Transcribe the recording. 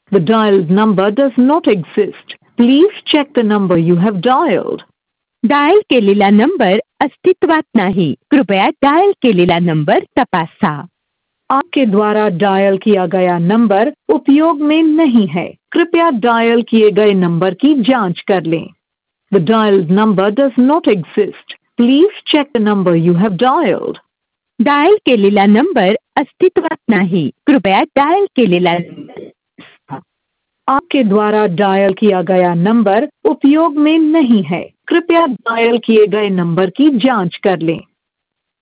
The dialed number does not exist. Please check the number you have dialed. Dial केलेला number अस्तित्वात नाही, कृपया dial केलेला number तपासा. आपके द्वारा डायल किया गया नंबर उपयोग में नहीं है, कृपया डायल किए गए नंबर की जांच कर लें. The dialed number does not exist. Please check the number you have dialed. Dial केलेला नंबर अस्तित्वात नाही, कृपया डायल केलेला आपके द्वारा डायल किया गया नंबर उपयोग में नहीं है, कृपया डायल किए गए नंबर की जांच कर लें.